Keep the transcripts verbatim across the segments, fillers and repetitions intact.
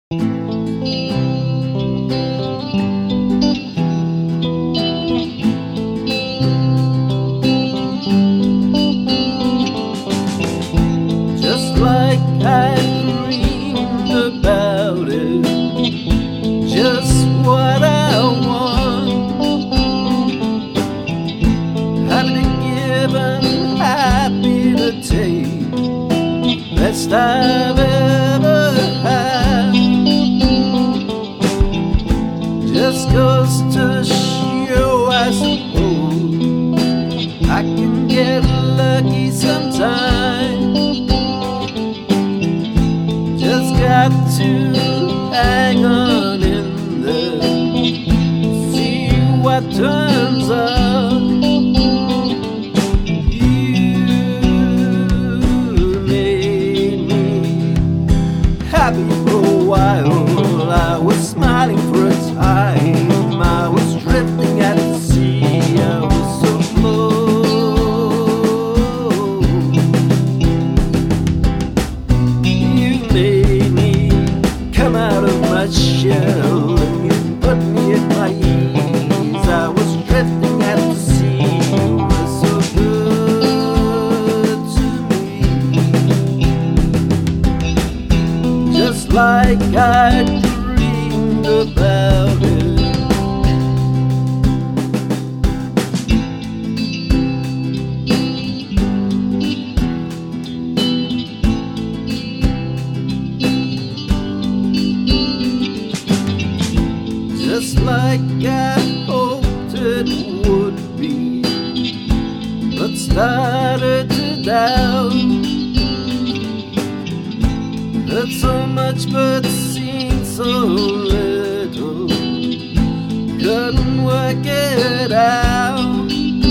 Just like I dreamed about it, just what I want. Happy to give and happy to take, best I've ever had. Just goes to show, I suppose, I can get lucky sometimes. Just got to hang on in there, see what turns up. You made me happy for a while. I was smiling for a time. I was drifting at the sea. I was so close. You made me come out of my shell, and you put me at my ease. I was drifting at the sea. You were so good to me, just like I dreamed about it. Just like I hoped it would be, but started to doubt. Heard so much but seen so little, couldn't work it out.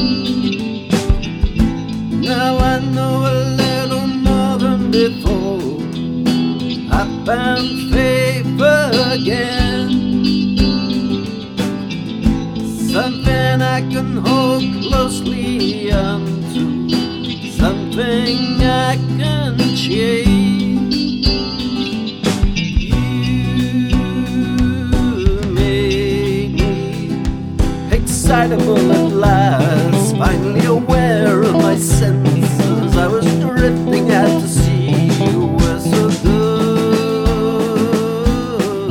Now I know a little more than before. I found faith again, something I can hold closely onto, something I can change. You made me excitable at last, finally aware of my senses. I was drifting out to sea. You were so good.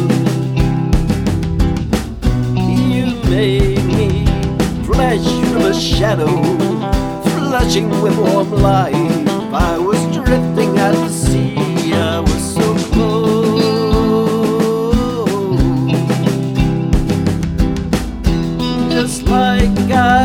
You made me flash from a shadow, flushing with warm light. I was drifting out to sea. I was so close, just like I